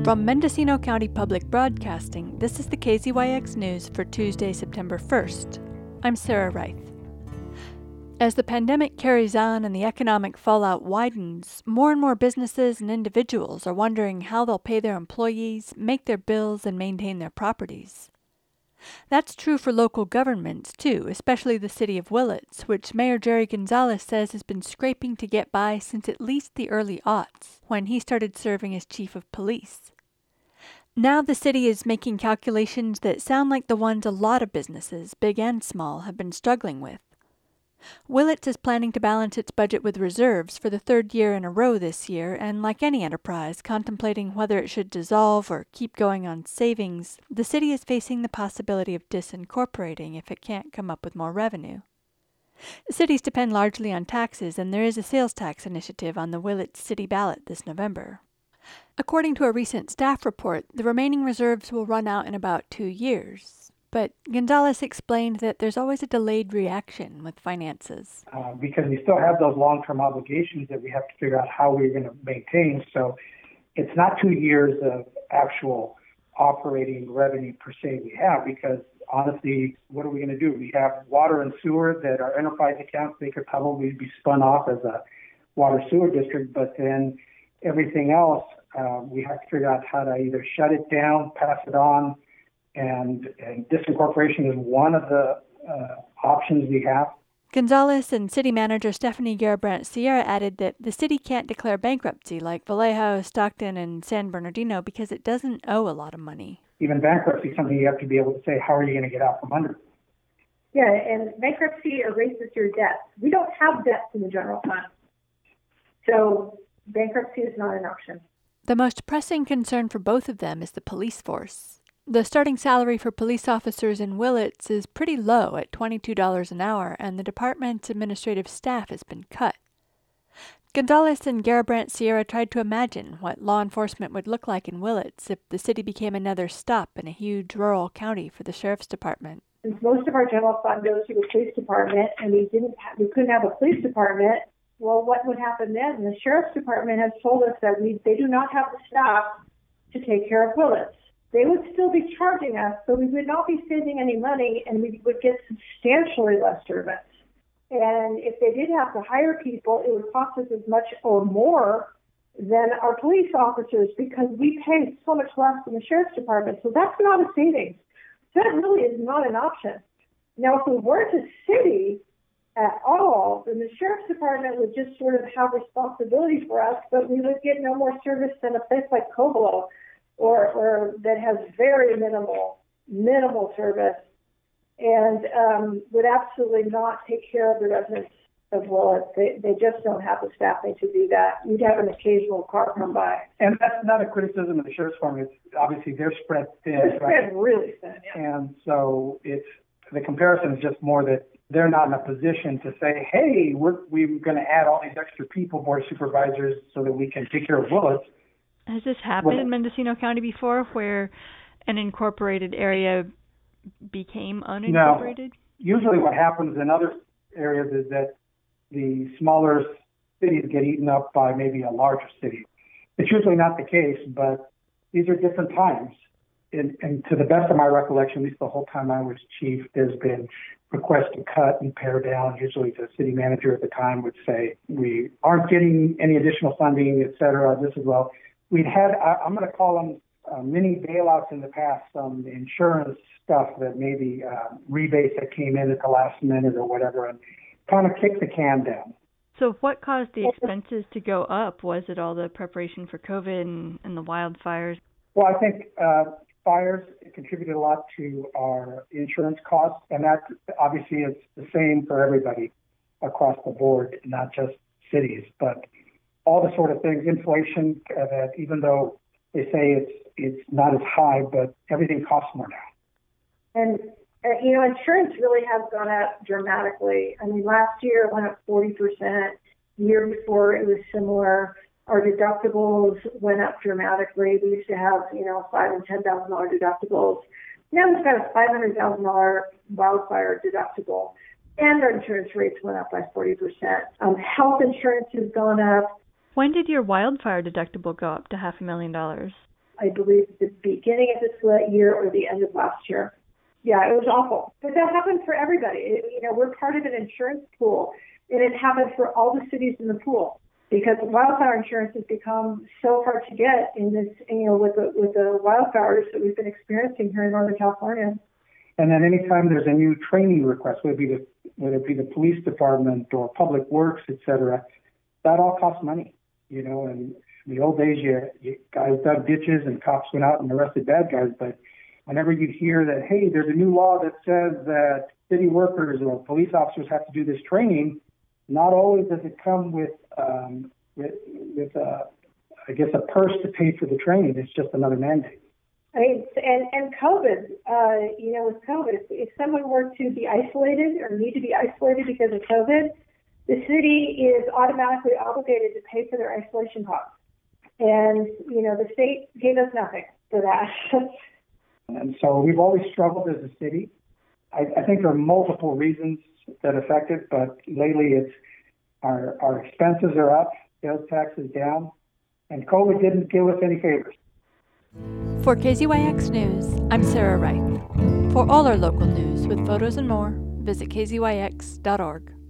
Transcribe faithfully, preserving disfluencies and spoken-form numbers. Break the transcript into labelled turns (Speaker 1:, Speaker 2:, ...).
Speaker 1: From Mendocino County Public Broadcasting, this is the K Z Y X News for Tuesday, September first. I'm Sarah Reith. As the pandemic carries on and the economic fallout widens, more and more businesses and individuals are wondering how they'll pay their employees, make their bills, and maintain their properties. That's true for local governments, too, especially the city of Willits, which Mayor Jerry Gonzalez says has been scraping to get by since at least the early aughts, when he started serving as chief of police. Now the city is making calculations that sound like the ones a lot of businesses, big and small, have been struggling with. Willits is planning to balance its budget with reserves for the third year in a row this year, and like any enterprise contemplating whether it should dissolve or keep going on savings, the city is facing the possibility of disincorporating if it can't come up with more revenue. Cities depend largely on taxes, and there is a sales tax initiative on the Willits city ballot this November. According to a recent staff report, the remaining reserves will run out in about two years. But Gonzalez explained that there's always a delayed reaction with finances.
Speaker 2: Uh, because we still have those long-term obligations that we have to figure out how we're going to maintain. So it's not two years of actual operating revenue per se we have, because honestly, what are we going to do? We have water and sewer that are enterprise accounts. They could probably be spun off as a water sewer district, but then everything else, uh, we have to figure out how to either shut it down, pass it on, and, and disincorporation is one of the uh, options we have.
Speaker 1: Gonzalez and city manager Stephanie Garabrandt Sierra added that the city can't declare bankruptcy like Vallejo, Stockton, and San Bernardino because it doesn't owe a lot of money.
Speaker 2: Even bankruptcy is something you have to be able to say, how are you going to get out from under?
Speaker 3: Yeah, and bankruptcy erases your debts. We don't have debts in the general fund. So bankruptcy is not an option.
Speaker 1: The most pressing concern for both of them is the police force. The starting salary for police officers in Willits is pretty low at twenty-two dollars an hour, and the department's administrative staff has been cut. Gonzalez and Garabrandt Sierra tried to imagine what law enforcement would look like in Willits if the city became another stop in a huge rural county for the sheriff's department.
Speaker 3: Since most of our general fund goes to the police department, and we didn't, have, we couldn't have a police department, well, what would happen then? The sheriff's department has told us that we they do not have the staff to take care of Willits. They would still be charging us, so we would not be saving any money, and we would get substantially less service. And if they did have to hire people, it would cost us as much or more than our police officers because we pay so much less than the sheriff's department. So that's not a savings. That really is not an option. Now, if we weren't a city at all, then the sheriff's department would just sort of have responsibility for us, but we would get no more service than a place like Covelo, or, or that has very minimal, minimal service, and um, would absolutely not take care of the residents of Willits. They, they just don't have the staffing to do that. You'd have an occasional car come by.
Speaker 2: And that's not a criticism of the sheriff's department. It's obviously they're spread thin.
Speaker 3: They're spread right? really thin, yeah.
Speaker 2: And so it's the comparison is just more that they're not in a position to say, hey, we're, we're going to add all these extra people, board supervisors, so that we can take care of Willits.
Speaker 1: Has this happened in Mendocino County before, where an incorporated area became unincorporated?
Speaker 2: No. Usually what happens in other areas is that the smaller cities get eaten up by maybe a larger city. It's usually not the case, but these are different times. And, and to the best of my recollection, at least the whole time I was chief, there's been requests to cut and pare down. Usually the city manager at the time would say, we aren't getting any additional funding, et cetera. This is well. We'd had, I, I'm going to call them uh, mini bailouts in the past, some insurance stuff that maybe uh, rebates that came in at the last minute or whatever, and kind of kicked the can down.
Speaker 1: So what caused the expenses to go up? Was it all the preparation for COVID and, and the wildfires?
Speaker 2: Well, I think uh, fires contributed a lot to our insurance costs, and that obviously is the same for everybody across the board, not just cities, but all the sort of things, inflation, uh, that even though they say it's it's not as high, but everything costs more now.
Speaker 3: And, uh, you know, insurance really has gone up dramatically. I mean, last year it went up forty percent. The year before it was similar. Our deductibles went up dramatically. We used to have, you know, five and ten thousand dollar deductibles. Now we've got a five hundred thousand dollar wildfire deductible, and our insurance rates went up by forty percent. Um, health insurance has gone up.
Speaker 1: When did your wildfire deductible go up to half a million dollars?
Speaker 3: I believe, at the beginning of this year or the end of last year. Yeah, it was awful. But that happened for everybody. It, you know, we're part of an insurance pool, and it happened for all the cities in the pool because wildfire insurance has become so hard to get in this, you know, with the, with the wildfires that we've been experiencing here in Northern California.
Speaker 2: And then anytime there's a new training request, whether it be the, whether it be the police department or public works, et cetera, that all costs money, you know. And in the old days, you, you guys dug ditches and cops went out and arrested bad guys, but whenever you hear that, hey, there's a new law that says that city workers or police officers have to do this training, not always does it come with, um, with, with uh, I guess, a purse to pay for the training. It's just another mandate.
Speaker 3: I mean, and, and COVID, uh, you know, with COVID, if someone were to be isolated or need to be isolated because of COVID, the city is automatically obligated to pay for their isolation costs. And, you know, the state gave us nothing for that.
Speaker 2: And so we've always struggled as a city. I, I think there are multiple reasons that affect it, but lately it's our, our expenses are up, sales tax is down, and COVID didn't give us any favors.
Speaker 1: For K Z Y X News, I'm Sarah Wright. For all our local news with photos and more, visit k z y x dot org.